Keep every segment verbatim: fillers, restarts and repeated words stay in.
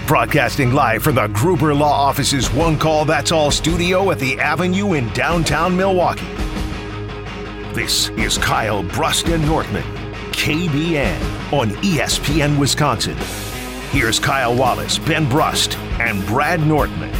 Broadcasting live from the Gruber Law Office's One Call That's All studio at the Avenue in downtown Milwaukee. This is Kyle Brust and Nortman, K B N on E S P N Wisconsin. Here's Kyle Wallace, Ben Brust, and Brad Nortman.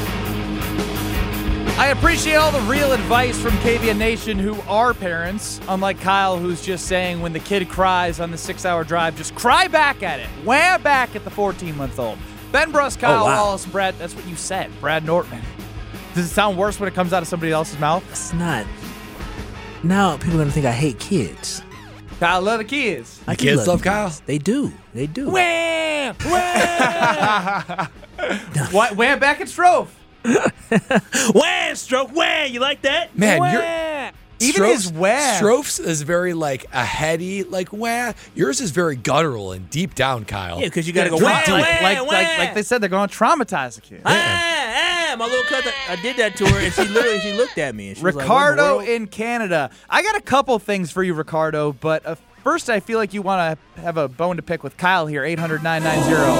I appreciate all the real advice from K B N Nation who are parents, unlike Kyle, who's just saying when the kid cries on the six-hour drive, just cry back at it. Wham back at the fourteen-month-old. Ben Brust, Kyle Oh, wow. Wallace, Brad, that's what you said. Brad Nortman. Does it sound worse when it comes out of somebody else's mouth? It's not. Now people are going to think I hate kids. Kyle, love the kids. I Kids love Kyle? They do. They do. Wham! Wham! What? Wham back at Strofe. Wham, stroke, wham. You like that? Man, Wham. you're- Even Stroph's- his wham. Stroph's is very like a heady, like wah. Yours is very guttural and deep down, Kyle. Yeah, because you got to go Like, wham, like, wham, like, wham. like, like they said, they're going to traumatize the kid. Ah, ah, my little cousin, I did that to her, and she literally she looked at me. And she was Ricardo like, what in the in Canada. I got a couple things for you, Ricardo, but uh, first I feel like you want to have a bone to pick with Kyle here. eight hundred, nine nine zero,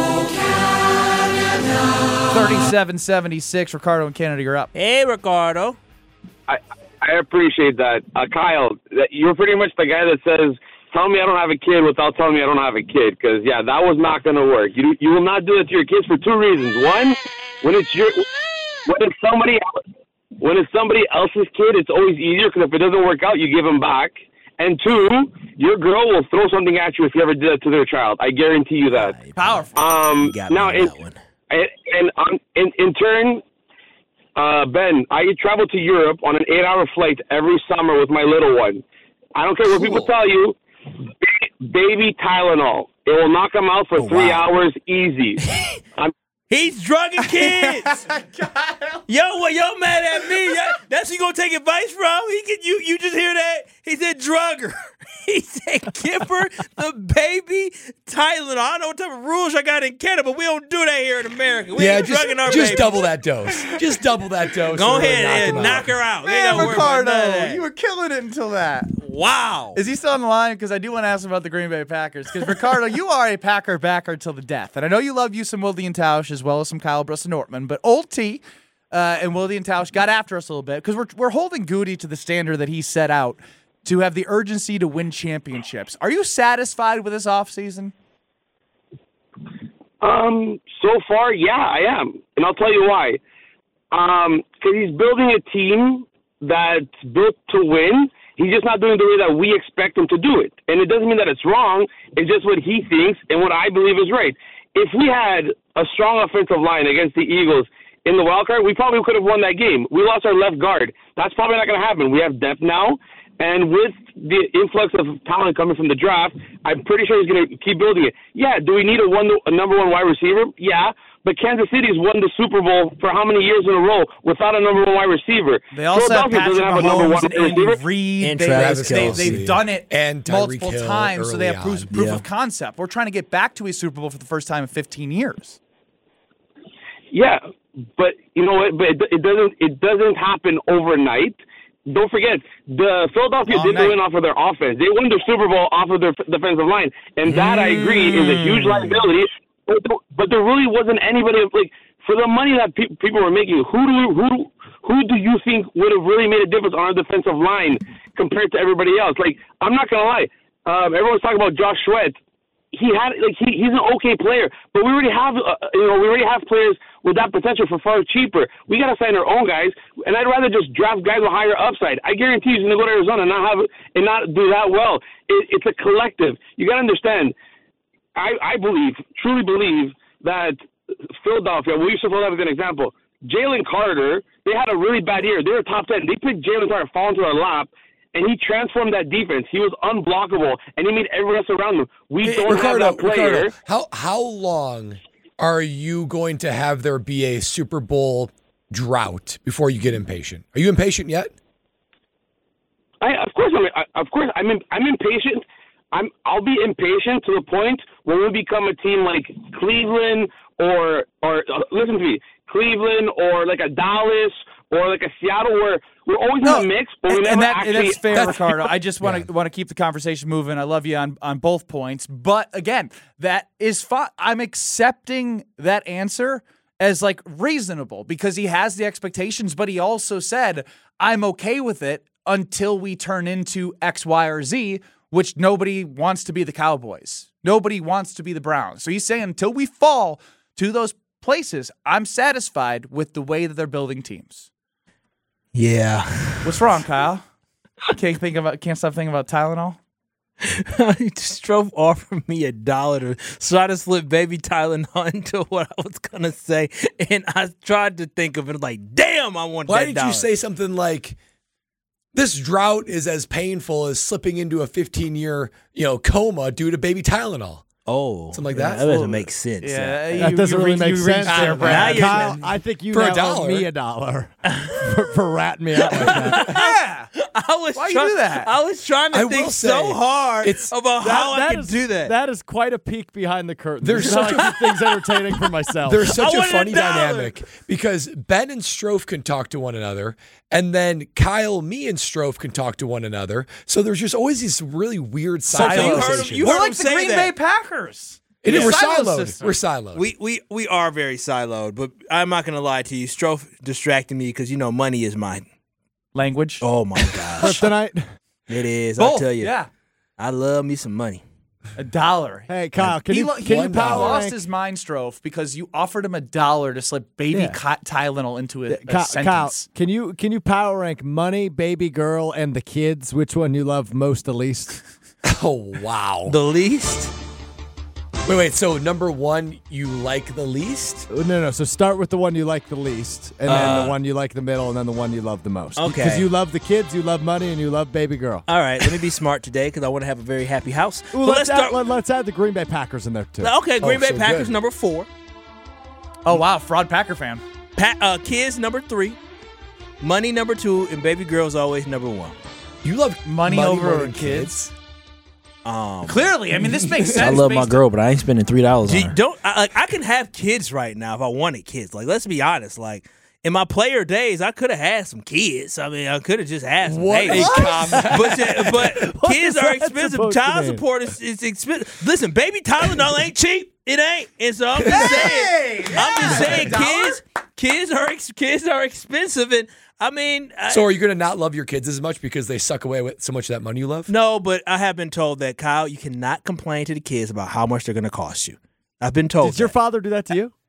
thirty-seven seventy-six. Ricardo in Canada, you're up. Hey, Ricardo. I, I appreciate that. Uh, Kyle, that you're pretty much the guy that says, tell me I don't have a kid without telling me I don't have a kid. Because, yeah, that was not going to work. You you will not do that to your kids for two reasons. One, when it's your when it's somebody else, when it's somebody else's kid, it's always easier because if it doesn't work out, you give them back. And two, your girl will throw something at you if you ever did that to their child. I guarantee you that. Powerful. Um, You got me now, on in, that one. and, and um, in, in turn, uh, Ben, I travel to Europe on an eight-hour flight every summer with my little one. I don't care what people tell you, baby Tylenol. It will knock them out for Oh, three wow. hours easy. I'm, He's drugging kids. Yo, what y'all mad at me? Y'all- That's who you gonna take advice from? He can, you you just hear that? He said drugger. He said give her the baby Tylenol. I don't know what type of rules I got in Canada, but we don't do that here in America. We yeah, ain't just, drugging our just babies. double that dose. Just double that dose. Go and really ahead knock and him knock out. her out. We ain't Man, gotta worry about none of Ricardo, that. you were killing it until that. Wow. Is he still on the line? Because I do want to ask him about the Green Bay Packers. Because, Ricardo, you are a Packer backer till the death. And I know you love you some Wilde and Tausch as well as some Kyle Brust and Nortman. But Old T uh, and Wilde and Tausch got after us a little bit because we're, we're holding Goody to the standard that he set out to have the urgency to win championships. Are you satisfied with this offseason? um, so far, yeah, I am. And I'll tell you why. Um, because he's building a team that's built to win. He's just not doing it the way that we expect him to do it. And it doesn't mean that it's wrong. It's just what he thinks and what I believe is right. If we had a strong offensive line against the Eagles in the wild card, we probably could have won that game. We lost our left guard. That's probably not going to happen. We have depth now. And with the influx of talent coming from the draft, I'm pretty sure he's going to keep building it. Yeah, do we need a, one, a number one wide receiver? Yeah. But Kansas City's won the Super Bowl for how many years in a row without a number one wide receiver? They also have Philadelphia Patrick doesn't have a number one Mahomes and wide Andy receiver. Reid. And They- Travis they, Kelce. They've done it And Tyreek multiple Hill times, so they have early proof, on. proof Yeah. of concept. We're trying to get back to a Super Bowl for the first time in fifteen years. Yeah, but you know what? But it, it doesn't. It doesn't happen overnight. Don't forget, the Philadelphia All didn't night. win off of their offense. They won the Super Bowl off of their f- defensive line, and that I agree is a huge liability. But, but there really wasn't anybody like for the money that pe- people were making. Who do who who do you think would have really made a difference on our defensive line compared to everybody else? Like, I'm not gonna lie. Um, everyone's talking about Josh Sweat. He had like he, he's an okay player, but we already have uh, you know we already have players with that potential for far cheaper. We got to sign our own guys, and I'd rather just draft guys with higher upside. I guarantee he's going to go to Arizona and not have and not do that well. It, it's a collective. You got to understand. I, I believe, truly believe that Philadelphia. We use Philadelphia as an example. Jalen Carter, they had a really bad year. They were top ten. They picked Jalen Carter, fall into their lap. And he transformed that defense. He was unblockable, and he made everyone else around him. We Hey, don't Ricardo, have that player. Ricardo, how how long are you going to have there be a Super Bowl drought before you get impatient? Are you impatient yet? I, of course, I'm. I, of course, I'm. I'm impatient. I'm. I'll be impatient to the point when we become a team like Cleveland or or uh, listen to me, Cleveland or like a Dallas or like a Seattle where we're always in the mix, but we and, never and that, actually. and that's fair, that's- Ricardo. I just want to want to keep the conversation moving. I love you on, on both points, but again, that is fine. I'm accepting that answer as like reasonable because he has the expectations, but he also said I'm okay with it until we turn into X, Y, or Z, which nobody wants to be the Cowboys. Nobody wants to be the Browns. So he's saying until we fall to those places, I'm satisfied with the way that they're building teams. Yeah. What's wrong, Kyle? Can't think about. Can't stop thinking about Tylenol. Strofe offered me a dollar to try to slip baby Tylenol into what I was gonna say, and I tried to think of it like, damn, I want Why that did dollar. you say something like, this drought is as painful as slipping into a fifteen-year, you know, coma due to baby Tylenol? Oh, Something like that? That doesn't make sense. Yeah, Uh, That you- doesn't you really reach- make you reach sense there, there, Brad. Now Kyle. you're- I think you For a now owe dollar. me a dollar for, for ratting me out like that. Yeah. I was Why you try- do that? I was trying to I think will so say, hard it's- about That- how I that could is- do that. That is quite a peek behind the curtain. There's This is how such I keep things entertaining for myself. There's such I a wanted a funny dollar. dynamic because Ben and Strofe can talk to one another, and then Kyle, me, and Strofe can talk to one another. So there's just always these really weird side you heard him- conversations. you We're heard like him the say Green that. Bay Packers. It is, Yeah. we're Silo siloed. system. We're siloed. We we we are very siloed, but I'm not gonna lie to you. Strofe distracted me because you know money is mine. Language. Oh my gosh, Kryptonite. it is. Both. I tell you, Yeah. I love me some money. A dollar. Hey, Kyle, can he you, lo- can he you one power lost rank? his mind, Strofe, because you offered him a dollar to slip baby Yeah. Ky- Tylenol into a, a Kyle, sentence. Kyle, can you can you power rank money, baby girl, and the kids? Which one you love most, the least? oh, wow. The least. Wait, wait. So number one, you like the least? No, no. So start with the one you like the least, and then Uh, the one you like the middle, and then the one you love the most. Okay. Because you love the kids, you love money, and you love baby girl. All right, let me be smart today because I want to have a very happy house. Ooh, So let's, let's start. add, let, us add the Green Bay Packers in there too. Okay, Green Oh, Bay so Packers good. number four. Oh, wow. Fraud Packer fan. Pa- uh, kids number three. Money number two, and baby girl's always number one. You love Money, money over more than kids. Um, Clearly. I mean, this makes sense. I love my based girl, but I ain't spending three dollars on Gee, her. don't I, like I can have kids right now if I wanted kids. Like, let's be honest. Like in my player days, I could have had some kids. I mean, I could have just had some. What Hey, a comment. But but kids is are that expensive. supposed to Child mean? support is, is expensive. Listen, baby Tylenol ain't cheap. It ain't. And so I'm just saying. I'm just saying, kids. Kids are ex- kids are expensive, and I mean. I, So are you going to not love your kids as much because they suck away with so much of that money you love? no, but I have been told that Kyle, you cannot complain to the kids about how much they're going to cost you. I've been told. Did your that. father do that to you?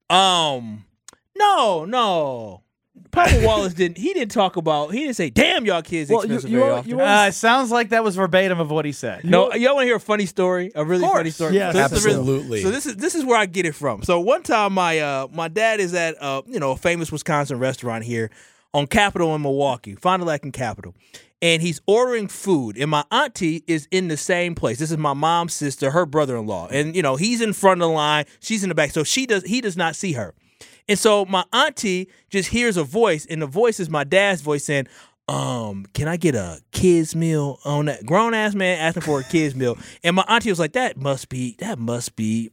Um, no, no. Papa Wallace didn't. He didn't talk about. He didn't say, "Damn, y'all kids Well, you- expensive you very al- often." you Uh, it sounds like that was verbatim of what he said. no, y'all want to hear a funny story? A really Of course. funny story? Yes. So this is really- Absolutely. So this is this is where I get it from. So one time, my uh my dad is at uh you know a famous Wisconsin restaurant here on Capitol in Milwaukee, Fond du Lac and Capitol, and he's ordering food, and my auntie is in the same place. This is my mom's sister, her brother-in-law, and you know he's in front of the line, she's in the back, so she does he does not see her. And so my auntie just hears a voice, and the voice is my dad's voice saying, um, can I get a kids meal on that? Grown ass man asking for a kids meal. And my auntie was like, that must be, that must be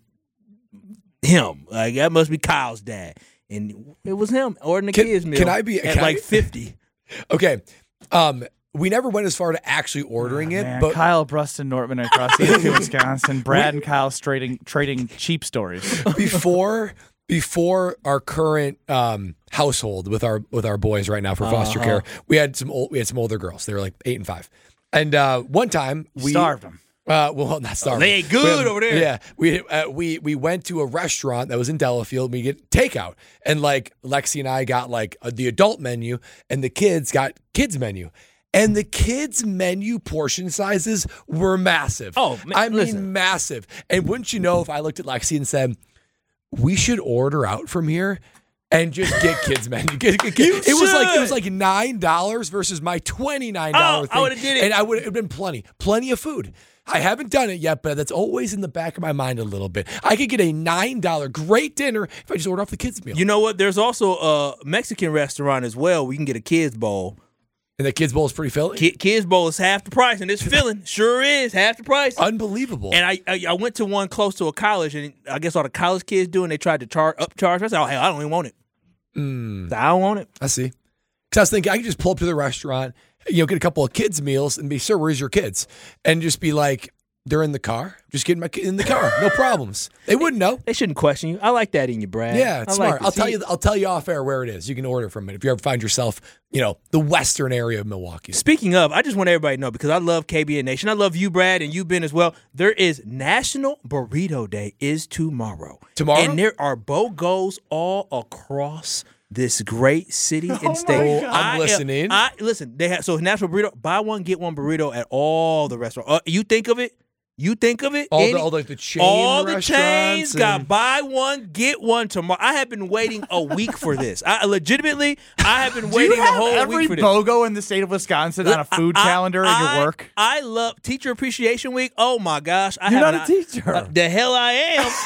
him. Like, that must be Kyle's dad. And it was him ordering the Can- kids meal can I be- at can I- like fifty. Okay. Um, we never went as far to actually ordering it, Man, but Kyle, Bruston, Nortman across East Wisconsin. Brad and Kyle trading trading cheap stories. before before our current um, household with our with our boys right now for foster Uh-huh. care, we had some old, we had some older girls. They were like eight and five, and uh, one time we Starved them. Uh, well, not starving. They ain't good We- over there. Yeah, we uh, we we went to a restaurant that was in Delafield. We get takeout, and like Lexi and I got like uh, the adult menu, and the kids got kids menu. And the kids' menu portion sizes were massive. Oh, ma- I mean, listen. massive. And wouldn't you know if I looked at Lexi and said, we should order out from here and just get kids' menu. Get- get- get- You it was like it should. was like nine dollars versus my twenty-nine dollars Oh, I would've did it. And I would have been plenty, plenty of food. I haven't done it yet, but that's always in the back of my mind a little bit. I could get a nine dollar great dinner if I just order off the kids' meal. You know what? There's also a Mexican restaurant as well. We can get a kids bowl. and the kids' bowl is pretty filling. Ki- Kids bowl is half the price, and it's filling. Sure is half the price. Unbelievable. And I, I I went to one close to a college, and I guess all the college kids do, and they tried to charge upcharge. I said, "Oh hell, I don't even want it. Mm, I don't want it." I see. Because I was thinking I could just pull up to the restaurant, you know, get a couple of kids' meals and be, sir, where's your kids? And just be like, they're in the car. Just get my kid in the car. No problems. They wouldn't know. They shouldn't question you. I like that in you, Brad. Yeah, it's I smart. Like I'll this. tell you. I'll tell you off air where it is. You can order from it if you ever find yourself, you know, the western area of Milwaukee. Speaking of, I just want everybody to know because I love K B N Nation. I love you, Brad, and you, Ben, as well. There is National Burrito Day is tomorrow. Tomorrow? And there are BOGOs all across this great city Oh and state. God. I'm I am- listening. I, listen, they have so National Burrito, buy one, get one burrito at all the restaurants. Uh, you think of it? You think of it? All Any- the all like the chain all the restaurants chains got and- buy one, get one tomorrow. I have been waiting a week for this. I legitimately, I have been Do waiting you a have whole every week for this. BOGO in the state of Wisconsin on a food I- calendar at I- your work? I love Teacher Appreciation Week. Oh my gosh, I You're have not an- a teacher. uh, the hell I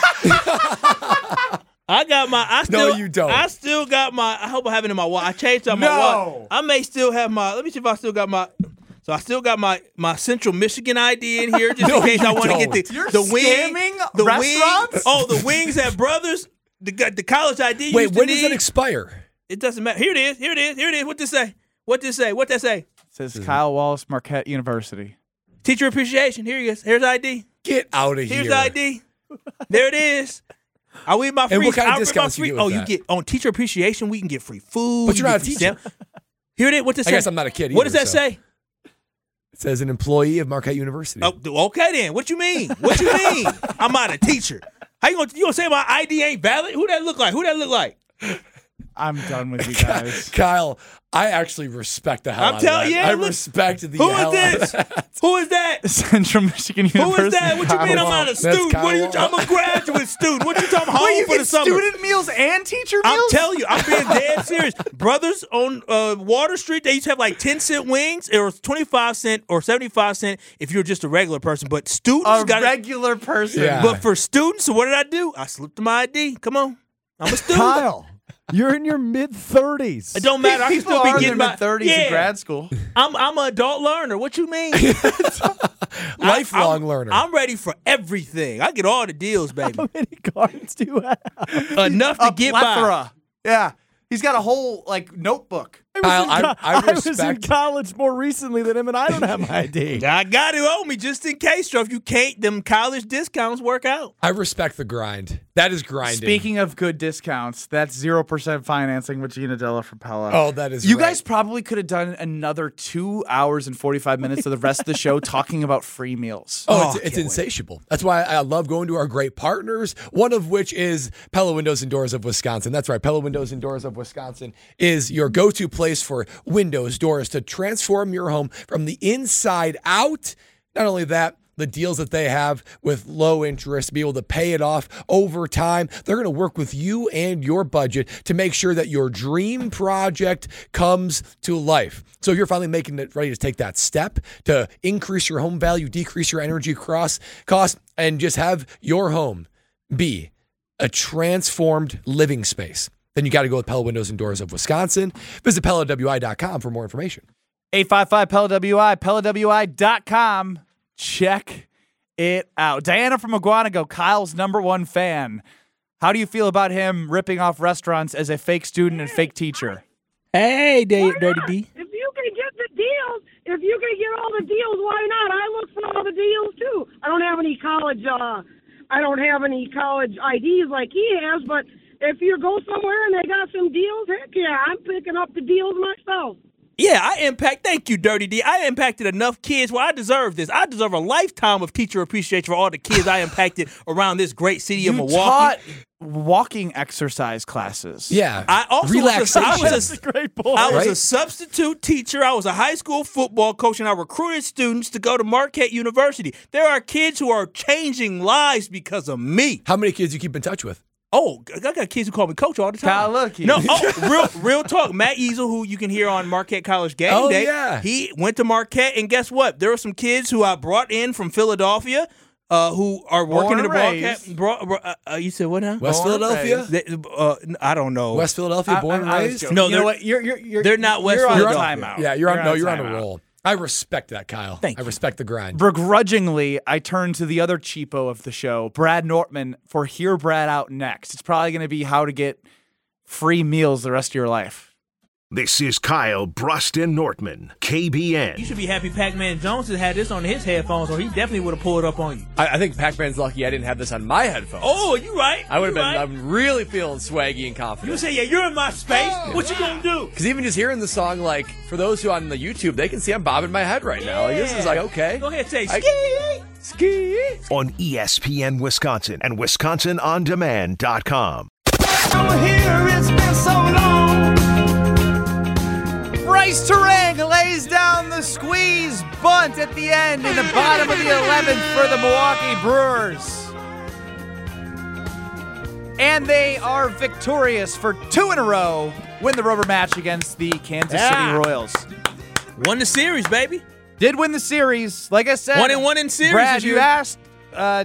am. I got my. I No, still, you don't. I still got my. I hope I have it in my wallet. I changed out my No. wallet. I may still have my. Let me see if I still got my. So I still got my, my Central Michigan I D in here just No, in case I you want to get don't. the You're the wing, scamming the restaurants? Wing, oh, the wings at Brothers. The the college I D. Wait, used to when does need. it expire? It doesn't matter. Here it is. Here it is. Here it is. What this say? What this say? What that say? It says Kyle Wallace, Marquette University. Teacher appreciation. Here he is. Here's I D. Get out of Here's here. the I D. There it is. I with my free. And what kind of I with my discounts you free, get with Oh, you that? get on teacher appreciation. We can get free food. But you're you not get a free teacher. stamp- Here it is. What this I say? guess I'm not a kid What does either, that so. say? It says an employee of Marquette University. Oh, okay then. What you mean? What you mean? I'm not a teacher. How you gonna you gonna say my I D ain't valid? Who that look like? Who that look like? I'm done with you guys. Kyle, I actually respect the hell I'm out telling of you, that. I look- respect the Who hell is out of this? that. Who is that? Central Michigan Who University. is that? What you mean? I'm not a That's student. What are you? Kyle. I'm a graduate student. What you talking? Home Wait, you for get the summer. student meals and teacher meals? I'm telling you, I'm being dead serious. Brothers on uh, Water Street, they used to have like ten cent wings, or twenty-five cent or seventy-five cent if you're just a regular person. But students a got regular person. Yeah. But for students, so what did I do? I slipped them my I D. Come on, I'm a student. Kyle, you're in your mid thirties. It don't matter. I can People still be are in getting their my mid-thirties yeah. in grad school. I'm I'm an adult learner. What you mean? Lifelong I'm, learner. I'm ready for everything. I get all the deals, baby. How many cards do you have? Enough to A get by. plethora. Yeah. He's got a whole like notebook. I was, Kyle, in, I- co- I I was in respect- college more recently than him, and I don't have my I D. I got it on me just in case. So if you can't, them college discounts work out. I respect the grind. That is grinding. Speaking of good discounts, that's zero percent financing with Gina Della for Pella. Oh, that is You right. guys probably could have done another two hours and forty-five minutes of the rest of the show talking about free meals. Oh, it's, it's insatiable. That's why I love going to our great partners, one of which is Pella Windows and Doors of Wisconsin. That's right. Pella Windows and Doors of Wisconsin is your go-to place for windows, doors to transform your home from the inside out. Not only that, the deals that they have with low interest, to be able to pay it off over time. They're going to work with you and your budget to make sure that your dream project comes to life. So if you're finally making it ready to take that step to increase your home value, decrease your energy cross cost, and just have your home be a transformed living space, then you got to go with Pella Windows and Doors of Wisconsin. Visit Pella W I dot com for more information. eight five five Pella W I, Pella W I dot com. Check it out. Diana from Aguanago, Kyle's number one fan. How do you feel about him ripping off restaurants as a fake student and fake teacher? Hey, Why Dirty not? D. If you can get the deals, if you can get all the deals, why not? I look for all the deals too. I don't have any college. Uh, I don't have any college I Ds like he has. But if you go somewhere and they got some deals, heck yeah, I'm picking up the deals myself. Yeah, I impact. Thank you, Dirty D. I impacted enough kids. Well, I deserve this. I deserve a lifetime of teacher appreciation for all the kids I impacted around this great city of You Milwaukee. taught walking exercise classes. Yeah. I also Relaxation. was a, I was That's a, a great point. I was Right? a substitute teacher. I was a high school football coach, and I recruited students to go to Marquette University. There are kids who are changing lives because of me. How many kids you keep in touch with? Oh, I got kids who call me coach all the time. Kyle, look, No, oh, real, real talk. Matt Easel, who you can hear on Marquette College Game Oh, Day, yeah. he went to Marquette, and guess what? There were some kids who I brought in from Philadelphia uh, who are working Born in the and broadcast. raised. Bro, bro, uh, uh, you said what now? West Born and Philadelphia? raised. They- uh, I don't know. West Philadelphia, I- born and I- I was raised? joking. No, you know they're- what? You're, you're, you're, they're not West you're on Philadelphia. timeout. Yeah, you're on. You're no, on you're on a timeout. roll. I respect that, Kyle. Thank I you. respect the grind. Begrudgingly, I turn to the other cheapo of the show, Brad Nortman, for Hear Brad Out next. It's probably going to be how to get free meals the rest of your life. This is Kyle Bruston Nortman, K B N. You should be happy Pac-Man Jones has had this on his headphones, or he definitely would have pulled up on you. I, I think Pac-Man's lucky I didn't have this on my headphones. Oh, you right. I would have You been right. I'm really feeling swaggy and You confident. say, yeah, you're in my space. What you gonna do? Because even just hearing the song, like, for those who on the YouTube, they can see I'm bobbing my head right now. Like, this is like, okay. Go ahead, say I- ski. Ski. On E S P N Wisconsin and Wisconsin On Demand dot com. Bryce Terang lays down the squeeze bunt at the end in the bottom of the eleventh for the Milwaukee Brewers. And they are victorious for two in a row, win the rubber match against the Kansas Yeah. City Royals. Won the series, baby. Did win the series. Like I said, One and one in series Brad, this you year. asked uh,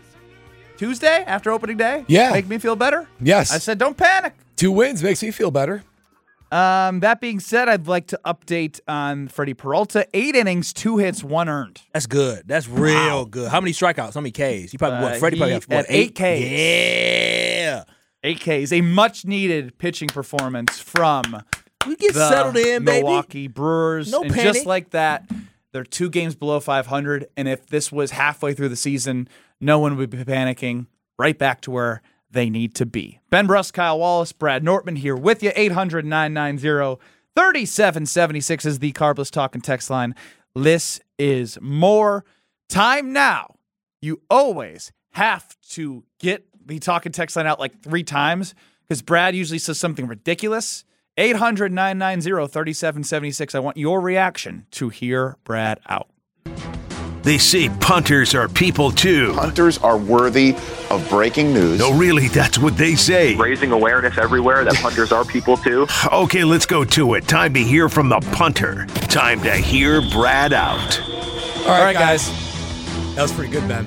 Tuesday after opening day? Yeah. Make me feel better? Yes. I said, don't panic. Two wins makes me feel better. Um, that being said, I'd like to update on Freddie Peralta. Eight innings, two hits, one earned. That's good. That's real good. How many strikeouts? How many Ks? He probably Uh, what? Freddie probably he got what? had eight Ks. Yeah. Eight Ks, a much-needed pitching performance from We get the settled in, baby. Milwaukee Brewers. No and panic. just like that, they're two games below five hundred. And if this was halfway through the season, no one would be panicking. Right back to where they need to be. Ben Brust, Kyle Wallace, Brad Nortman here with you. eight hundred, nine nine zero, three seven seven six is the Carbless Talk and Text line. This is more time now. You always have to get the talk and text line out like three times because Brad usually says something ridiculous. eight hundred, nine nine zero, three seven seven six. I want your reaction to hear Brad out. They say punters are people too. Hunters are worthy of breaking news. No, really, that's what they say. Raising awareness everywhere that punters are people too. Okay, let's go to it. Time to hear from the punter. Time to hear Brad out. All right, right, guys. That was pretty good, Ben.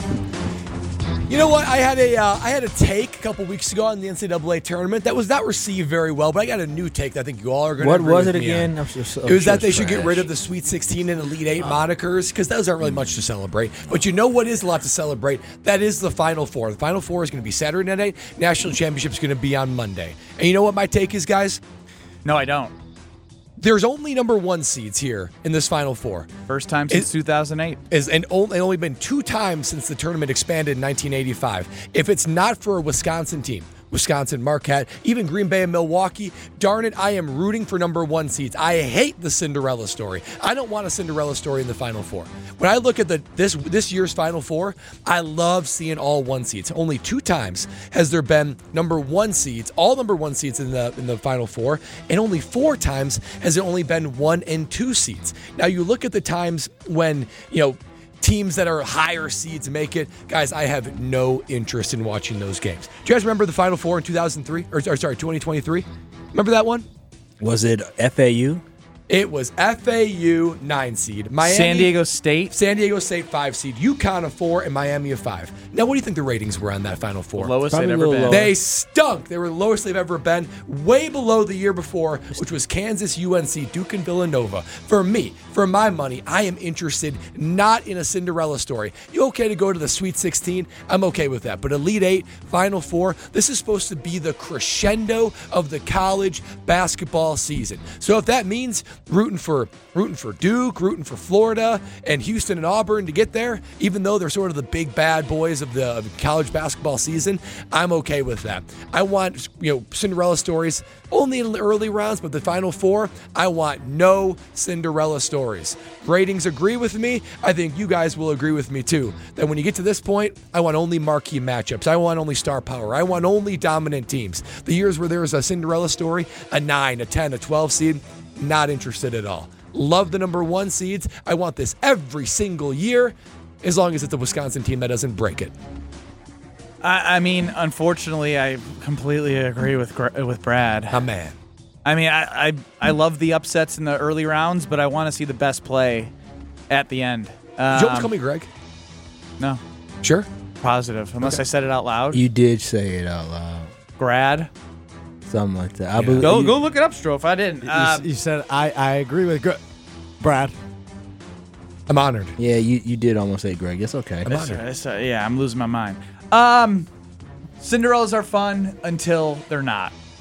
You know what? I had a uh, I had a take a couple weeks ago on the N C double A tournament that was not received very well, but I got a new take that I think you all are going to What agree was with it me again? on. I'm sure- I'm It was sure that they it's should get trash. rid of the Sweet sixteen and Elite Eight monikers because those aren't really much to celebrate. But you know what is a lot to celebrate? That is the Final Four. The Final Four is going to be Saturday night. National Championship is going to be on Monday. And you know what my take is, guys? No, I don't. There's only number one seeds here in this Final Four. First time since It- two thousand eight. Is and only, only been two times since the tournament expanded in nineteen eighty-five. If it's not for a Wisconsin team, Wisconsin, Marquette, even Green Bay and Milwaukee, darn it, I am rooting for number one seeds. I hate the Cinderella story. I don't want a Cinderella story in the Final Four. When I look at the this this year's Final Four, I love seeing all one seeds. Only two times has there been number one seeds, all number one seeds in the in the Final Four, and only four times has there only been one and two seeds. Now you look at the times when, you know, teams that are higher seeds make it. Guys, I have no interest in watching those games. Do you guys remember the Final Four in two thousand three? Or, or sorry, twenty twenty-three? Remember that one? Was it F A U? It was F A U nine seed. Miami, San Diego State. San Diego State five seed. UConn a four and Miami a five. Now, what do you think the ratings were on that Final Four? Lowest Probably they've a ever little been. lower. They stunk. They were the lowest they've ever been, way below the year before, which was Kansas, U N C, Duke, and Villanova. For me, for my money, I am interested not in a Cinderella story. You okay to go to the Sweet sixteen? I'm okay with that. But Elite Eight, Final Four, this is supposed to be the crescendo of the college basketball season. So if that means rooting for rooting for Duke, rooting for Florida, and Houston and Auburn to get there, even though they're sort of the big bad boys of the, of the college basketball season, I'm okay with that. I want, you know, Cinderella stories only in the early rounds, but the Final Four, I want no Cinderella stories. Ratings agree with me. I think you guys will agree with me too. That when you get to this point, I want only marquee matchups. I want only star power. I want only dominant teams. The years where there's a Cinderella story, a nine, a ten, a twelve seed, not interested at all. Love the number one seeds. I want this every single year, as long as it's a Wisconsin team that doesn't break it. I, I mean, unfortunately, I completely agree with Gra- with Brad. A man. I mean, I, I I love the upsets in the early rounds, but I want to see the best play at the end. Um, Did you almost call me Greg? No, Sure. positive. Unless Okay. I said it out loud. You did say it out loud. Grad. Something like that. I Yeah. believe Go you- go look it up, Strofe. I didn't. You, Uh, you said I, I agree with Gr- Brad. I'm honored. Yeah, you, you did almost say Greg. It's okay. I'm It's- honored. it's, uh, yeah, I'm losing my mind. Um, Cinderellas are fun until they're not.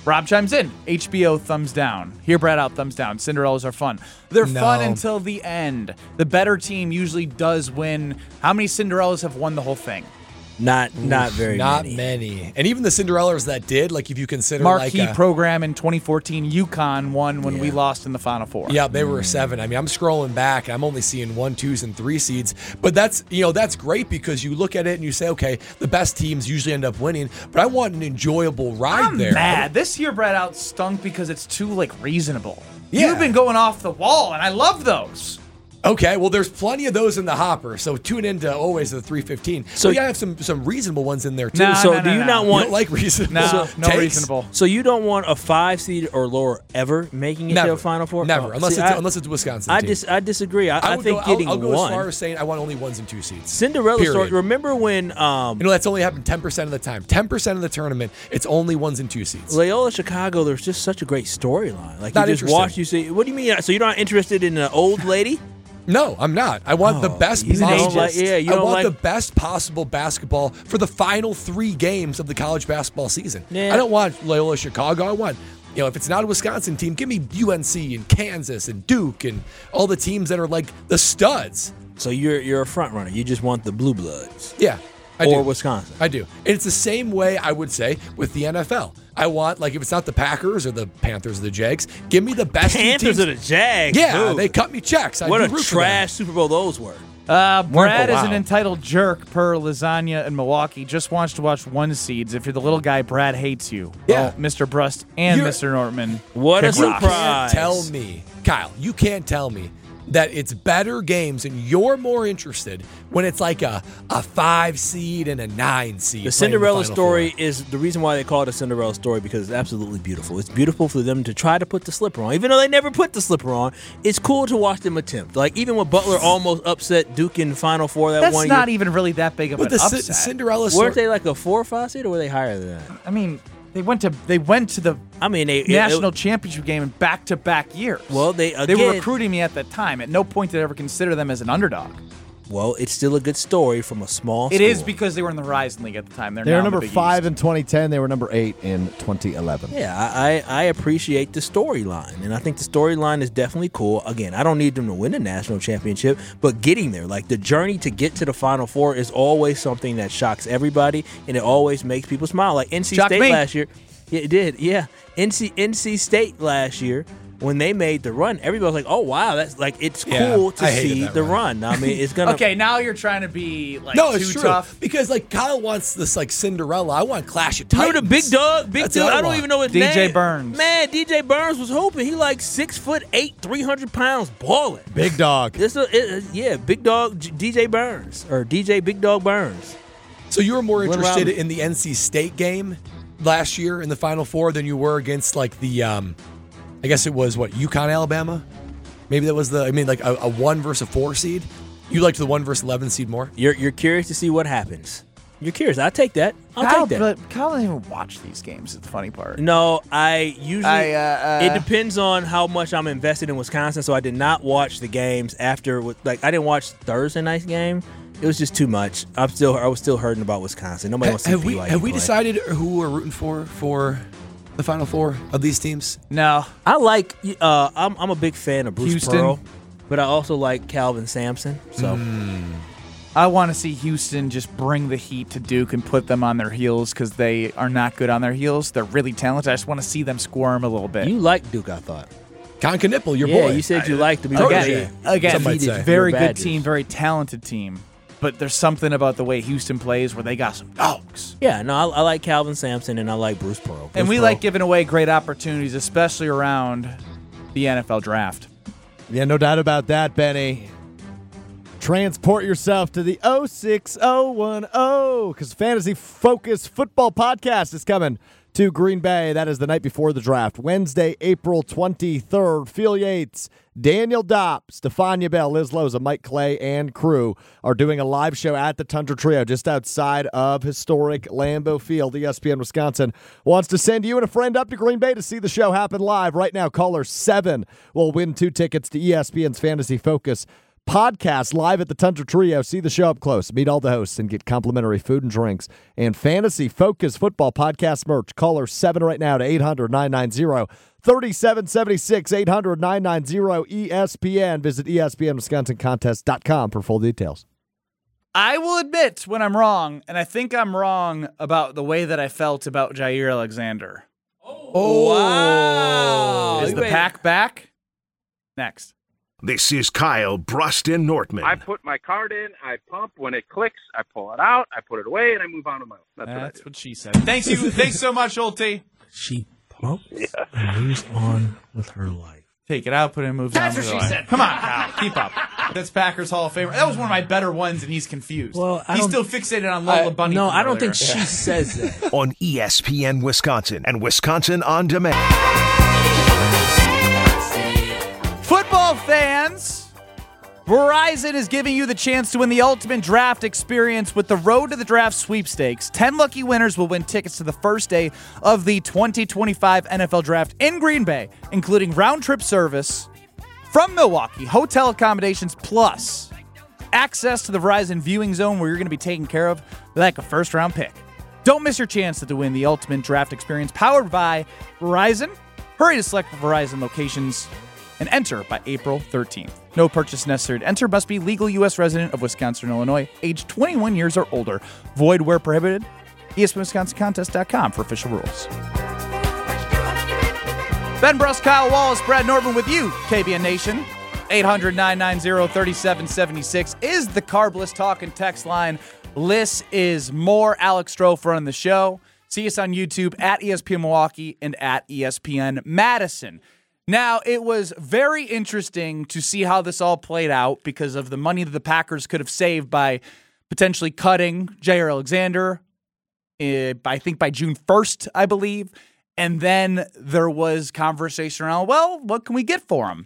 Rob chimes in. H B O thumbs down. Hear Brad out thumbs down. Cinderellas are fun. They're No. fun until the end. The better team usually does win. How many Cinderellas have won the whole thing? Not not very Not many. many. And even the Cinderellas that did, like if you consider Marquee like a, program in twenty fourteen, UConn won when we Yeah. lost in the Final Four. Yeah, they were a seven. I mean, I'm scrolling back and I'm only seeing one, twos, and three seeds. But that's you know that's great because you look at it and you say, okay, the best teams usually end up winning. But I want an enjoyable ride I'm there. mad. This year, Brad out stunk because it's too like reasonable. Yeah. You've been going off the wall, and I love those. Okay, well, there's plenty of those in the hopper. So tune into always the three fifteen. So So- you have some some reasonable ones in there too. Nah, So no, no, do you no. not You want don't like reasonable? No, no takes? reasonable. So you don't want a five seed or lower ever making it Never. to a Final Four? Never, Oh, unless see, it's I, unless it's a Wisconsin I team. dis I disagree. I, I, would think go, getting I'll, I'll go one. as far as saying I want only ones and two seeds. Cinderella Period. story. Remember when um, You know, that's only happened ten percent of the time. ten percent of the tournament, it's only ones and two seeds. Loyola Chicago? There's just such a great storyline. Like Not you just interested. watch, you say, "What do you mean?" So you're not interested in an old lady? No, I'm not. I want the Oh, best you don't possible. like- yeah, you I don't want like- the best possible basketball for the final three games of the college basketball season. Yeah. I don't want Loyola Chicago. I want, you know, if it's not a Wisconsin team, give me U N C and Kansas and Duke and all the teams that are like the studs. So you're you're a front runner. You just want the Blue Bloods Yeah, I or do. Wisconsin. I do. And it's the same way I would say with the N F L. I want, like, if it's not the Packers or the Panthers or the Jags, give me the best two Panthers teams. or the Jags? Yeah, Ooh. they cut me checks. I What do a root for them. trash Super Bowl those were. Uh, Brad Oh, is an wow. entitled jerk per Lasagna in Milwaukee. Just wants to watch one seeds. If you're the little guy, Brad hates you. Yeah. Well, Mister Brust and You're- Mister Nortman. What a kick rocks. surprise. Tell me, Kyle, you can't tell me that it's better games and you're more interested when it's like a, a five seed and a nine seed. The playing Cinderella Final story Four. is the reason why they call it a Cinderella story because it's absolutely beautiful. It's beautiful for them to try to put the slipper on, even though they never put the slipper on. It's cool to watch them attempt. Like even when Butler almost upset Duke in Final Four that That's one not year. even really that big of But an the Ci- upset. Cinderella story. Weren't they like a four or five seed, or were they higher than that? I mean, they went to they went to the I mean, they, it- national it- championship game in back-to-back years. Well, they they were again- recruiting me at that time. At no point did I ever consider them as an underdog. Well, it's still a good story from a small. It is school. because they were in the Horizon League at the time. They're They now were in the number Big five East. in twenty ten. They were number eight in twenty eleven. Yeah, I, I I appreciate the storyline, and I think the storyline is definitely cool. Again, I don't need them to win a national championship, but getting there, like the journey to get to the Final Four, is always something that shocks everybody, and it always makes people smile. Like N C Shocked State me. last year, yeah, it did. Yeah, N C N C State last year. When they made the run, everybody was like, "Oh wow, that's like it's Yeah, cool to I hated see that the run. run." I mean, it's gonna Okay, now you're trying to be like no, too it's true. tough. Because like Kyle wants this like Cinderella. I want Clash of Remember Titans. the big dog, big That's dude. what I I don't want. even know his D J name. Burns. Man, D J Burns was hoping. He like six foot eight, three hundred pounds, balling. Big dog. This, uh, it, uh, yeah, big dog J- D J Burns or D J Big Dog Burns. So you were more Went interested around- in the N C State game last year in the Final Four than you were against like the, um, I guess it was what UConn, Alabama. Maybe that was the. I mean, like a, a one versus a four seed. You liked the one versus eleven seed more. You're you're curious to see what happens. You're curious. I'll take that. I'll Kyle, take that. but Kyle doesn't even watch these games. Is the funny part. No, I usually. I, uh, uh, it depends on how much I'm invested in Wisconsin. So I did not watch the games after. Like I didn't watch Thursday night's game. It was just too much. I'm still. I was still hurting about Wisconsin. Nobody wants to have see we B Y U have we play. decided who we're rooting for for the Final Four of these teams? No. I like. Uh, I'm I'm a big fan of Bruce Houston. Pearl, but I also like Calvin Sampson. So. I want to see Houston just bring the heat to Duke and put them on their heels because they are not good on their heels. They're really talented. I just want to see them squirm a little bit. You like Duke, I thought. Conca Nipple, your yeah, boy. you said you liked to be Protege. again, again Some might say. very Your good Badgers. team, very talented team. But there's something about the way Houston plays where they got some dogs. Yeah, no, I, I like Calvin Sampson and I like Bruce Pearl. Bruce And we Pearl. like giving away great opportunities, especially around the N F L draft. Yeah, no doubt about that, Benny. Transport yourself to the oh six oh one oh because Fantasy Focus Football Podcast is coming to Green Bay. That is the night before the draft. Wednesday, April twenty-third. Phil Yates, Daniel Dopp, Stefania Bell, Liz Loza, Mike Clay, and crew are doing a live show at the Tundra Trio just outside of historic Lambeau Field. E S P N Wisconsin wants to send you and a friend up to Green Bay to see the show happen live. Right now, caller seven will win two tickets to E S P N's Fantasy Focus podcast live at the Tundra Trio. See the show up close. Meet all the hosts and get complimentary food and drinks and Fantasy Focus Football Podcast merch. Call her seven right now to eight hundred nine nine zero three seven seven six, eight hundred nine nine zero E S P N. Visit E S P N Wisconsin Contest dot com for full details. I will admit when I'm wrong, and I think I'm wrong about the way that I felt about Jair Alexander. Oh, wow. Is the pack back? Next. This is Kyle Bruston Nortman. I put my card in, I pump. When it clicks, I pull it out, I put it away, and I move on to my own. That's, That's what I do. what she said. Thanks you. Thanks so much, Old T. She pumps and moves on with her life. Take it out, put it in, moves That's on. what she said. Come on, Kyle. Keep up. That's Packers Hall of Famer. That was one of my better ones, and he's confused. Well, I he's don't- still fixated on Lola I- Bunny. no, from I don't earlier. think she says that. On E S P N Wisconsin and Wisconsin On Demand. Football fans, Verizon is giving you the chance to win the ultimate draft experience with the Road to the Draft sweepstakes. ten lucky winners will win tickets to the first day of the twenty twenty-five N F L Draft in Green Bay, including round-trip service from Milwaukee, hotel accommodations, plus access to the Verizon viewing zone where you're going to be taken care of like a first-round pick. Don't miss your chance to win the ultimate draft experience powered by Verizon. Hurry to select the Verizon locations and enter by April thirteenth. No purchase necessary to enter. Must be legal U S resident of Wisconsin or Illinois, age twenty-one years or older. Void where prohibited. E S P N Wisconsin Contest dot com for official rules. Ben Bruss, Kyle Wallace, Brad Norman with you, K B N Nation. eight hundred nine nine zero three seven seven six is the Carbless Talk and Text line. Liss is more. Alex Strofer on the show. See us on YouTube at E S P N Milwaukee and at E S P N Madison. Now, it was very interesting to see how this all played out because of the money that the Packers could have saved by potentially cutting Jair Alexander, uh, I think by June first, I believe. And then there was conversation around, well, what can we get for him?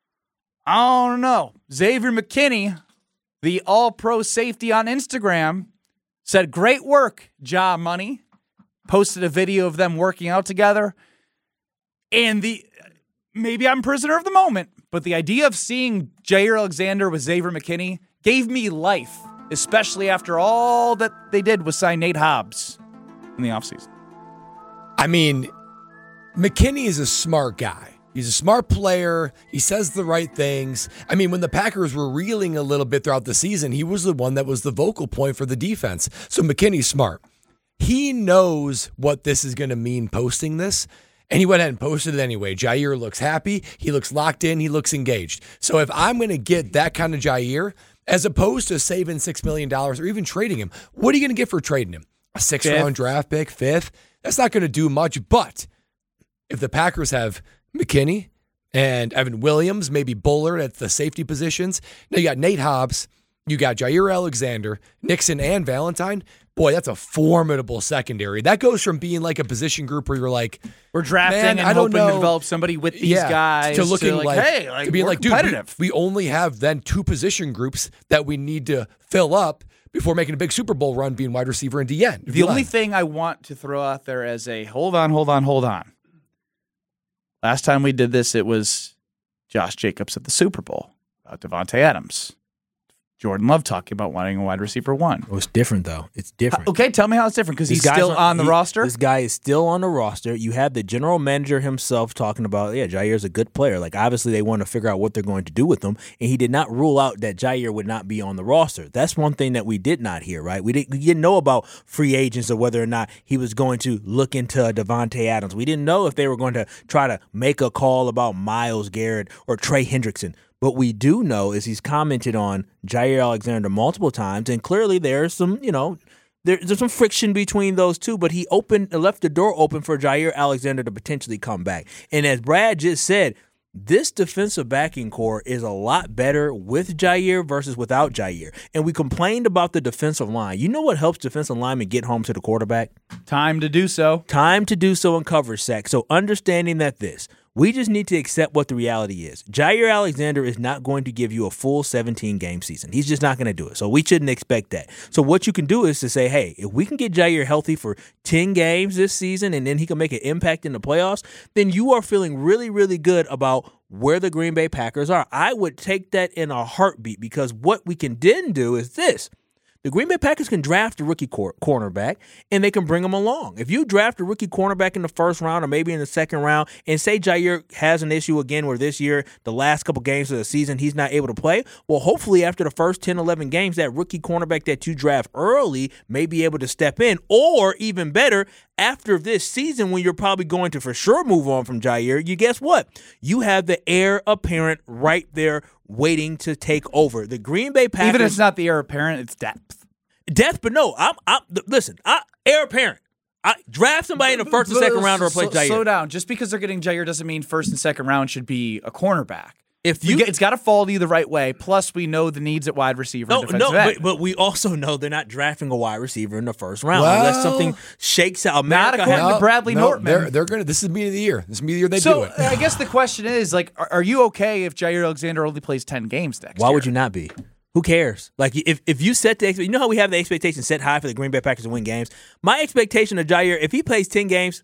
I don't know. Xavier McKinney, the all-pro safety on Instagram, said, great work, Ja Money. Posted a video of them working out together. And the... Maybe I'm prisoner of the moment, but the idea of seeing Jair Alexander with Xavier McKinney gave me life, especially after all that they did was sign Nate Hobbs in the offseason. I mean, McKinney is a smart guy. He's a smart player. He says the right things. I mean, when the Packers were reeling a little bit throughout the season, he was the one that was the vocal point for the defense. So McKinney's smart. He knows what this is going to mean posting this. And he went ahead and posted it anyway. Jair looks happy. He looks locked in. He looks engaged. So if I'm going to get that kind of Jair, as opposed to saving six million dollars or even trading him, what are you going to get for trading him? A six-round draft pick, fifth? That's not going to do much. But if the Packers have McKinney and Evan Williams, maybe Bullard at the safety positions, now you got Nate Hobbs, you got Jair Alexander, Nixon, and Valentine. Boy, that's a formidable secondary. That goes from being like a position group where you're like, we're drafting man, and I don't hoping know. to develop somebody with these yeah, guys to looking to like, like, hey, like, to being we're like, dude, we, competitive. we only have then two position groups that we need to fill up before making a big Super Bowl run, being wide receiver and D N. The only thing I want to throw out there as a hold on, hold on, hold on. Last time we did this, it was Josh Jacobs at the Super Bowl about Devontae Adams. Jordan Love talking about wanting a wide receiver one. Oh, it's different, though. It's different. Okay, tell me how it's different, because he's These guys still are- on the he- roster? This guy is still on the roster. You have the general manager himself talking about, yeah, Jair's a good player. Like, obviously, they want to figure out what they're going to do with him, and he did not rule out that Jair would not be on the roster. That's one thing that we did not hear, right? We didn't, we didn't know about free agents or whether or not he was going to look into Devontae Adams. We didn't know if they were going to try to make a call about Myles Garrett or Trey Hendrickson. What we do know is he's commented on Jair Alexander multiple times, and clearly there's some, you know, there, there's some friction between those two, but he opened, left the door open for Jair Alexander to potentially come back. And as Brad just said, this defensive backing core is a lot better with Jair versus without Jair. And we complained about the defensive line. You know what helps defensive linemen get home to the quarterback? Time to do so. Time to do so in coverage sack. So understanding that this, we just need to accept what the reality is. Jair Alexander is not going to give you a full seventeen-game season. He's just not going to do it. So we shouldn't expect that. So what you can do is to say, hey, if we can get Jair healthy for ten games this season and then he can make an impact in the playoffs, then you are feeling really, really good about where the Green Bay Packers are. I would take that in a heartbeat because what we can then do is this. The Green Bay Packers can draft a rookie cor- cornerback, and they can bring him along. If you draft a rookie cornerback in the first round or maybe in the second round, and say Jair has an issue again where this year, the last couple games of the season, he's not able to play, well, hopefully after the first ten, eleven games, that rookie cornerback that you draft early may be able to step in. Or even better, after this season when you're probably going to for sure move on from Jair, you guess what? You have the heir apparent right there waiting to take over. The Green Bay Packers. Even if it's not the heir apparent, it's depth. Depth, but no, I'm, I'm listen, I, heir apparent. I draft somebody in the first and second round to replace Jair. Slow down. Just because they're getting Jair doesn't mean first and second round should be a cornerback. If you, get, it's got to fall to you the right way. Plus, we know the needs at wide receiver. No, and defensive no, end. but, but we also know they're not drafting a wide receiver in the first round Well, unless something shakes out. America not according has, to Bradley no, Nortman. They're, they're gonna. This is me of the year. This is me of the year they so, do it. I guess the question is, like, are, are you okay if Jair Alexander only plays ten games next Why year? would you not be? Who cares? Like, if, if you set the you know how we have the expectation set high for the Green Bay Packers to win games. My expectation of Jair, if he plays ten games,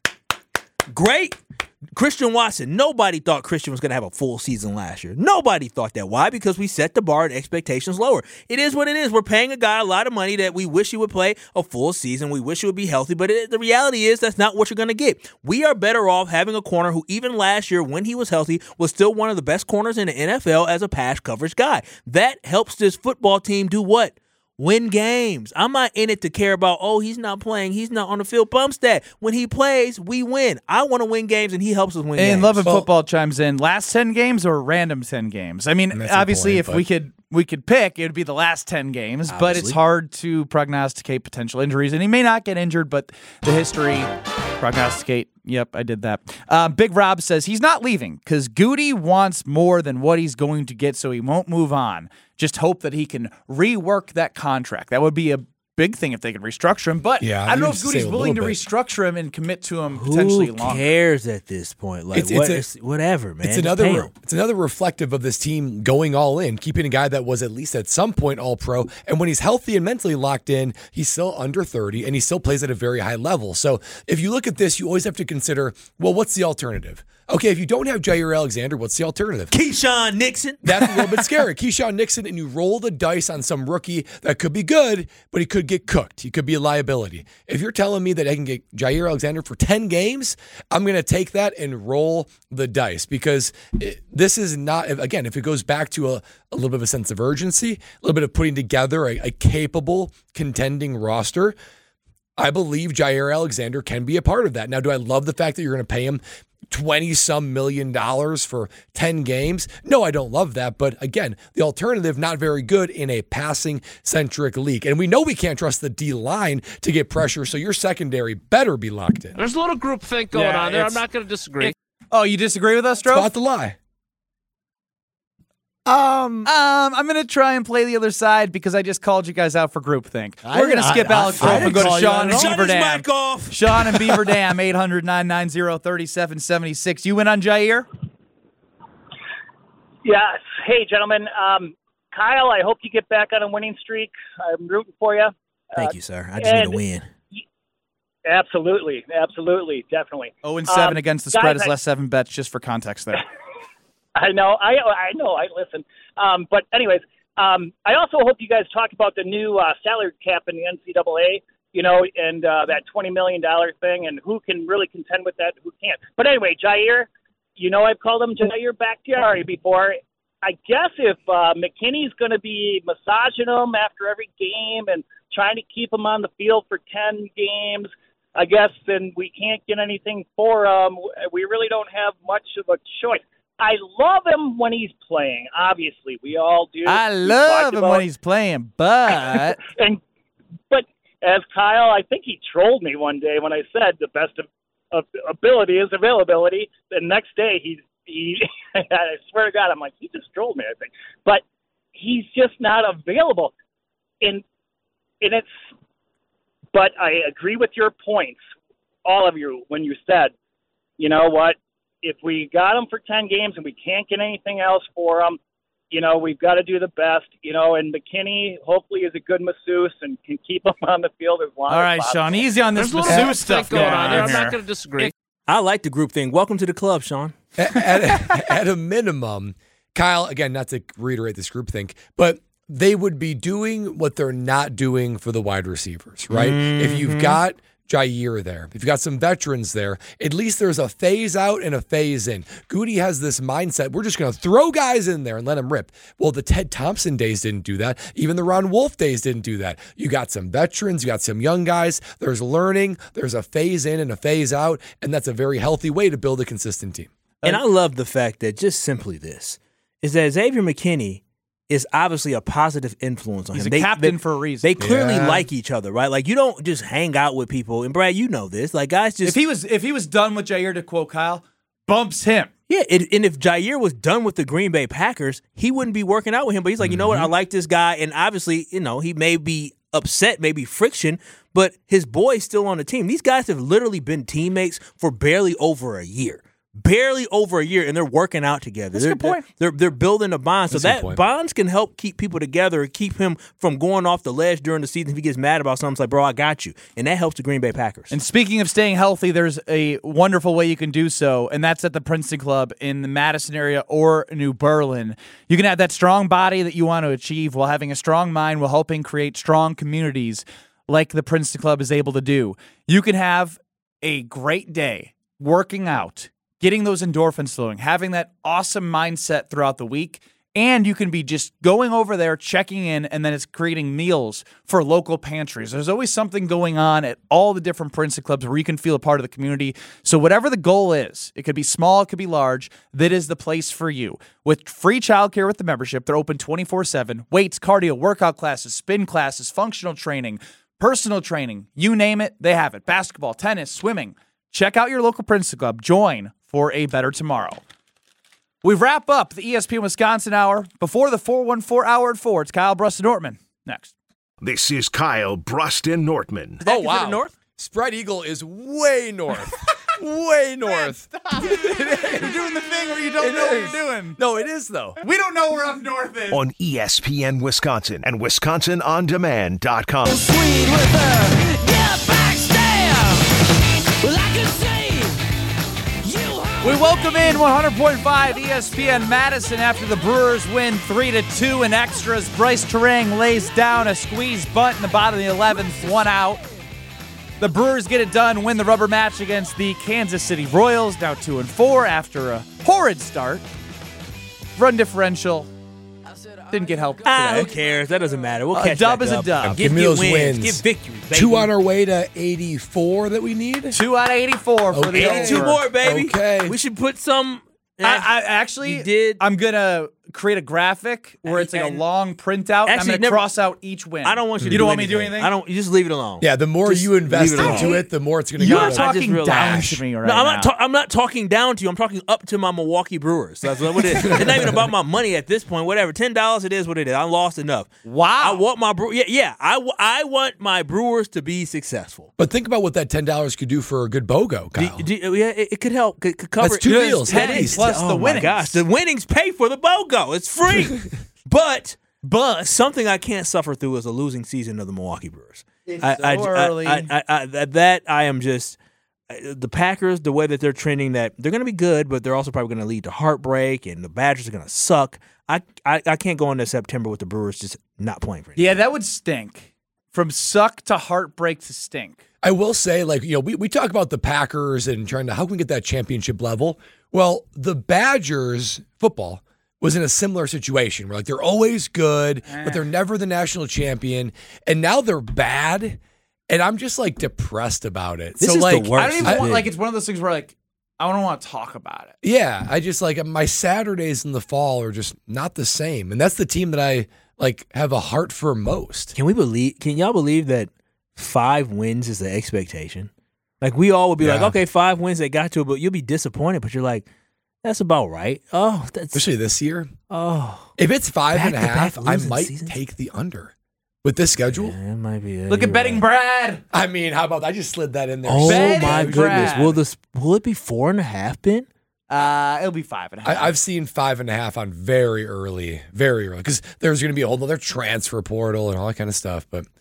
great. Christian Watson, nobody thought Christian was going to have a full season last year. Nobody thought that. Why? Because we set the bar and expectations lower. It is what it is. We're paying a guy a lot of money that we wish he would play a full season. We wish he would be healthy, but it, the reality is that's not what you're going to get. We are better off having a corner who even last year when he was healthy was still one of the best corners in the N F L as a pass coverage guy. That helps this football team do what? Win games. I'm not in it to care about, oh, he's not playing, he's not on the field. Bumstat. When he plays, we win. I want to win games, and he helps us win and games. And Love and Football chimes in. Last ten games or random ten games? I mean, obviously, point, if but... we could we could pick, it would be the last ten games, obviously. But it's hard to prognosticate potential injuries. And he may not get injured, but the history, prognosticate, yep, I did that. Uh, Big Rob says he's not leaving because Goody wants more than what he's going to get, so he won't move on. Just hope that he can rework that contract. That would be a big thing if they could restructure him. But yeah, I don't you know if just Goody's say a willing to little bit. restructure him and commit to him potentially Who longer. cares at this point? Like, It's- it's what, a- it's- whatever, man. It's Just another pay re- him. it's another reflective of this team going all in, keeping a guy that was at least at some point all pro. And when he's healthy and mentally locked in, he's still under thirty and he still plays at a very high level. So if you look at this, you always have to consider, well, what's the alternative? Okay, if you don't have Jair Alexander, what's the alternative? Keyshawn Nixon. That's a little bit scary. Keyshawn Nixon, and you roll the dice on some rookie that could be good, but he could get cooked. He could be a liability. If you're telling me that I can get Jair Alexander for ten games, I'm going to take that and roll the dice because it, this is not, again, if it goes back to a, a little bit of a sense of urgency, a little bit of putting together a, a capable contending roster, I believe Jair Alexander can be a part of that. Now, do I love the fact that you're going to pay him twenty-some million dollars for ten games? No, I don't love that. But again, the alternative, not very good in a passing-centric league. And we know we can't trust the D-line to get pressure, so your secondary better be locked in. There's a little group think going Yeah, on there. I'm it's- not going to disagree. Oh, you disagree with us, Stroh? Spot the lie. Um, Um, I'm gonna try and play the other side because I just called you guys out for groupthink. I We're gonna didn't- skip I- Alex I- I Rolfe and go didn't to call you Sean out and at all. Shut Beaver his Dam. mic off. Sean and Beaver Dam, eight hundred, nine nine zero, three seven seven six. You win on Jair? Yes. Hey, gentlemen. Um, Kyle, I hope you get back on a winning streak. I'm rooting for you. Thank Uh, you, sir. I just need and- to win. Absolutely. Absolutely. Definitely. oh and seven Um, against the guys, spread is I- less seven bets, just for context there. I know. I I know. I listen. Um, but anyways, um, I also hope you guys talk about the new uh, salary cap in the N C double A. You know, and uh, that twenty million dollars thing, and who can really contend with that, who can't. But anyway, Jair, you know, I've called him Jair Bakhtiari before. I guess if uh, McKinney's going to be massaging him after every game and trying to keep him on the field for ten games, I guess then we can't get anything for him. We really don't have much of a choice. I love him when he's playing. Obviously, we all do. I We love talked him about- when he's playing, but and but as Kyle, I think he trolled me one day when I said the best of, of ability is availability. The next day, he he. I swear to God, I'm like, he just trolled me. I think, but he's just not available. And and it's. But I agree with your points, all of you, when you said, you know what, if we got him for ten games and we can't get anything else for him, you know, we've got to do the best, you know, and McKinney hopefully is a good masseuse and can keep him on the field as long all as right, possible. Sean, easy on this There's a little masseuse group think stuff going going on there. on I'm not here. going to disagree. I like the group thing. Welcome to the club, Sean. at, at, at a minimum, Kyle, again, not to reiterate this group think, but they would be doing what they're not doing for the wide receivers, right? Mm-hmm. If you've got Jair there, if you've got some veterans there, at least there's a phase out and a phase in. Goody has this mindset, we're just going to throw guys in there and let them rip. Well, the Ted Thompson days didn't do that. Even the Ron Wolf days didn't do that. You got some veterans, you got some young guys. There's learning, there's a phase in and a phase out, and that's a very healthy way to build a consistent team. And I love the fact that just simply this is that Xavier McKinney is obviously a positive influence on He's him. He's a they, captain they, for a reason. They clearly yeah. like each other, right? Like, you don't just hang out with people. And, Brad, you know this. Like, guys just... If he was if he was done with Jair, to quote Kyle, bumps him. Yeah, it, and if Jair was done with the Green Bay Packers, he wouldn't be working out with him. But he's like, mm-hmm. you know what? I like this guy. And obviously, you know, he may be upset, maybe friction, but his boy's still on the team. These guys have literally been teammates for barely over a year. Barely over a year, and they're working out together. That's they're, a good point. They're, they're they're building a bond, so That's a good that point. bonds can help keep people together, keep him from going off the ledge during the season. If he gets mad about something, it's like, bro, I got you, and that helps the Green Bay Packers. And speaking of staying healthy, there's a wonderful way you can do so, and that's at the Princeton Club in the Madison area or New Berlin. You can have that strong body that you want to achieve while having a strong mind, while helping create strong communities like the Princeton Club is able to do. You can have a great day working out, getting those endorphins flowing, having that awesome mindset throughout the week, and you can be just going over there, checking in, and then it's creating meals for local pantries. There's always something going on at all the different Princeton clubs where you can feel a part of the community. So whatever the goal is, it could be small, it could be large, that is the place for you. With free childcare with the membership, they're open twenty-four seven. Weights, cardio, workout classes, spin classes, functional training, personal training, you name it, they have it. Basketball, tennis, swimming. Check out your local Princeton club. Join for a better tomorrow. We wrap up the E S P N Wisconsin Hour before the four one four Hour at four. It's Kyle Brust and Nortman. Next. This is Kyle Brust and Nortman. Oh, wow. North? Spread Eagle is way north. way north. Stop. You're doing the thing where you don't It know is. what you're doing. No, it is, though. We don't know where up north is. On E S P N Wisconsin and Wisconsin On Demand dot com. We welcome in one hundred point five E S P N Madison after the Brewers win three to two in extras. Bryce Terang lays down a squeeze bunt in the bottom of the eleventh, one out. The Brewers get it done, win the rubber match against the Kansas City Royals, now two and four after a horrid start. Run differential didn't get help today. Ah, who cares? That doesn't matter. We'll A catch dub that is a dub. dub. Give Give me me those wins. wins. Give victories, baby. Two on our way to eighty-four that we need. Two out of eighty-four for the eighty-two over. more, baby. Okay. We should put some. I, I actually You did. I'm gonna create a graphic where it's like a And- long printout. and I'm Actually, gonna never- cross out each win. I don't want you. You to don't do want me to do anything. anything? I don't. You just leave it alone. Yeah, the more Just you invest leave it into alone. it, the more it's going to You go. are I just talking realized- down to me right no, I'm now. not. Ta- I'm not talking down to you. I'm talking up to my Milwaukee Brewers. That's what it is. It's not even about my money at this point. Whatever. Ten dollars. It is what it is. I lost enough. Wow. I want my brew. Yeah, yeah. I, w- I want my Brewers to be successful. But think about what that ten dollars could do for a good BOGO, Kyle. Do- do- yeah, it, it could help. Could, could cover That's two it. meals, That at is- least. Plus oh the my winnings. gosh, the winnings pay for the BOGO. It's free. but but something I can't suffer through is a losing season of the Milwaukee Brewers. It's I, so I, early. I, I, I, that- that I am just the Packers. The way that they're trending, that they're going to be good, but they're also probably going to lead to heartbreak, and the Badgers are going to suck. I, I I can't go into September with the Brewers just not playing for anything. Yeah, that would stink. From suck to heartbreak to stink. I will say, like, you know, we, we talk about the Packers and trying to, how can we get that championship level? Well, the Badgers football was in a similar situation where, like, they're always good, but they're never the national champion. And now they're bad. And I'm just, like, depressed about it. This so, is the like, worst. I don't even I- want, like, it's one of those things where, like, I don't want to talk about it. Yeah, I just, like, my Saturdays in the fall are just not the same. And that's the team that I, like, have a heart for most. Can we believe? Can y'all believe that five wins is the expectation? Like, we all would be like, Yeah. okay, five wins, they got to it, but you'll be disappointed. But you're like, that's about right. Oh, that's Especially this year. oh, If it's five and a Back-to-back half, I losing might seasons? take the under. With this schedule? yeah, it might be. Look at betting Brad. I mean, how about I just slid that in there? Oh Betting my goodness! Brad. Will this? Will it be four and a half? Ben? Uh, it'll be five and a half. I, I've seen five and a half on very early, very early, because there's going to be a whole other transfer portal and all that kind of stuff. But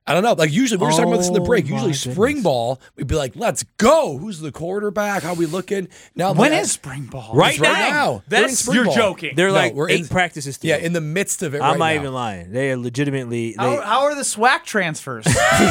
I don't know. Like usually, we were just talking about this in the break. Oh, Usually, my spring goodness. ball, we'd be like, "Let's go! Who's the quarterback? How we looking?" Now, When like, is spring ball? Right It's right now. now. They're in That's spring You're ball. joking. They're No, like we're eight in- practices still. Yeah, in the midst of it. I'm right not now. even lying. They are legitimately. They, How, how are the SWAC transfers?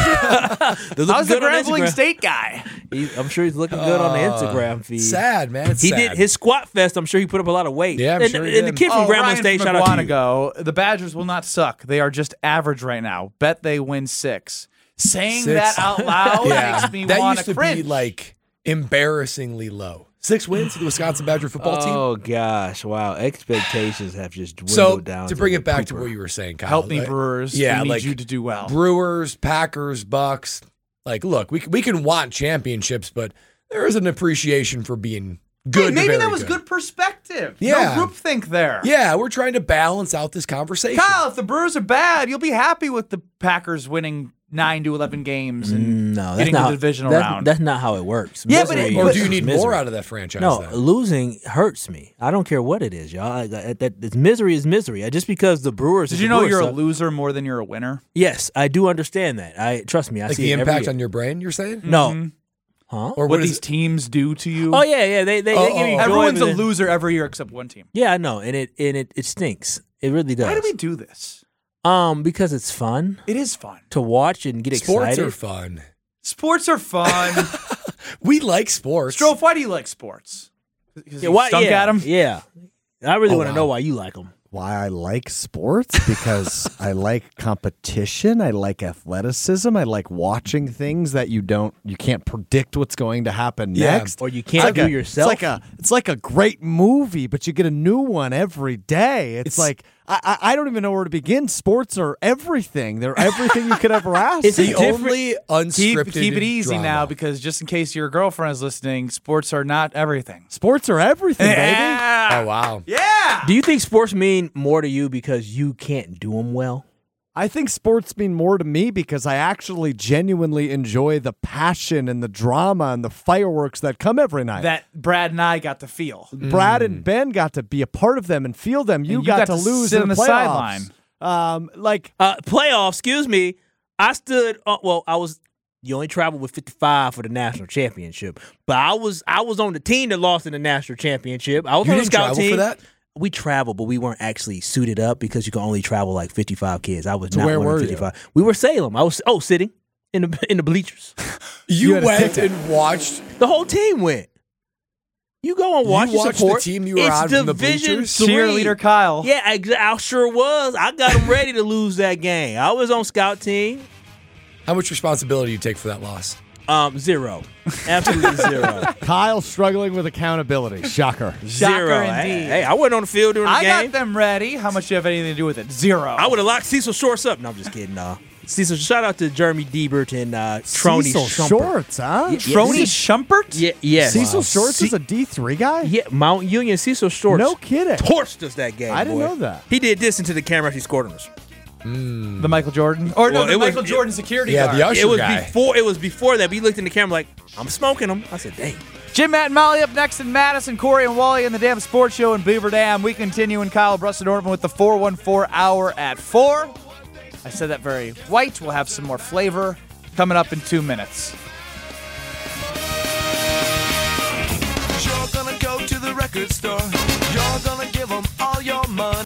they're looking How's the good on Grambling Instagram. State guy? He, I'm sure he's looking good on the Instagram feed. Sad, man. It's He sad. did his squat fest. I'm sure he put up a lot of weight. Yeah, I'm and, sure he and the did. kid from Oh, Grambling Ryan State, from shout out to you. Iguanago, the Badgers will not suck. They are just average right now. Bet they win six. Saying Six. that out loud Yeah, makes me that want used to to cringe. be like embarrassingly low. Six wins to the Wisconsin Badger football team. Oh gosh, wow! Expectations have just dwindled So down. to bring the it back to pooper. what you were saying, Kyle. Help me, like- Brewers. Yeah, we need like you to do well. Brewers, Packers, Bucks. Like, look, we we can want championships, but there is an appreciation for being good. Hey, to maybe very that was good perspective. Yeah. No groupthink there. Yeah, we're trying to balance out this conversation. Kyle, if the Brewers are bad, you'll be happy with the Packers winning nine to eleven games and no, that's getting not to the divisional that's, round. That's not how it works. Yeah, but Misery it- Or is do you need misery. more out of that franchise? No, then? losing hurts me. I don't care what it is, y'all. I, that, that, it's misery is misery. I- Just because the Brewers. Did the you know Brewers you're a suck- loser more than you're a winner? Yes, I do understand that. I trust me. I like see the it every impact year. on your brain, you're saying? No, Mhm. huh? Or What, what is these it? teams do to you? Oh yeah, yeah. They they, Oh, they give you oh. joy, Everyone's but a then- loser every year except one team. Yeah, I know, and it and it, it stinks. It really does. Why do we do this? Um, because it's fun It is fun. to watch and get Sports excited. are fun. Sports are fun. We like sports. Strofe, why do you like sports? Because Yeah, you why, stunk yeah, at them? Yeah, I really Oh, want to wow. know why you like them. Why I like sports? Because I like competition. I like athleticism. I like watching things that you don't, you can't predict what's going to happen Yeah. next. Or you It's can't like do a, yourself. It's like a, it's like a great movie, but you get a new one every day. It's, It's- like I, I I don't even know where to begin. Sports are everything. They're everything you could ever ask. It's The a different- only Keep, unscripted keep it easy drama. now, because just in case your girlfriend is listening, sports are not everything. Sports are everything, baby. Yeah. Oh wow. Yeah. Do you think sports mean more to you because you can't do them well? I think sports mean more to me because I actually genuinely enjoy the passion and the drama and the fireworks that come every night. That Brad and I got to feel. Brad and Ben got to be a part of them and feel them. You, And you got, got to to lose sit in on the the playoffs. sideline. Um, like Uh, playoffs, excuse me. I stood. Uh, well, I was. You only traveled with fifty-five for the national championship, but I was I was on the team that lost in the national championship. I was You on the didn't scout travel team. for that? We traveled, but we weren't actually suited up because you can only travel like fifty-five kids. I was So not where one were of you? the fifty-five. We were Salem. I was oh sitting in the in the bleachers. You, You had a went ticket. and watched. The whole team went. You go and You watch. watched the support. team you were it's on from the Division bleachers? three. Cheerleader Kyle. Yeah, I, I sure was. I got them ready to lose that game. I was on scout team. How much responsibility do you take for that loss? Um, zero. Absolutely zero. Kyle struggling with accountability. Shocker. Zero. indeed. Hey, hey, I wasn't on the field during the I game. got them ready. How much do you have anything to do with it? Zero. I would have locked Cecil Shorts up. No, I'm just kidding. Uh, Cecil, shout out to Jeremy Diebert and uh, Trony Cecil Shumpert. Shorts, huh? Yeah, yeah. Trony Shumpert? Yeah, yes. Cecil Shorts Ce- is a D three guy? Yeah, Mount Union Cecil Shorts. No kidding. Torched us that game. I didn't boy. know that. He did this into the camera. He scored on us. The Michael Jordan? Or no, Well, the it was- Michael Jordan security Yeah, guard. the usher It was guy. before. It was before that. But he looked in the camera like, "I'm smoking them." I said, "Dang." Jim, Matt, and Molly up next in Madison. Corey and Wally in the Damn Sports Show in Beaver Dam. We continue in Kyle Brust and Ortman with the four one four hour at four. I said that very white. We'll have some more flavor coming up in two minutes. You're gonna go to the record store.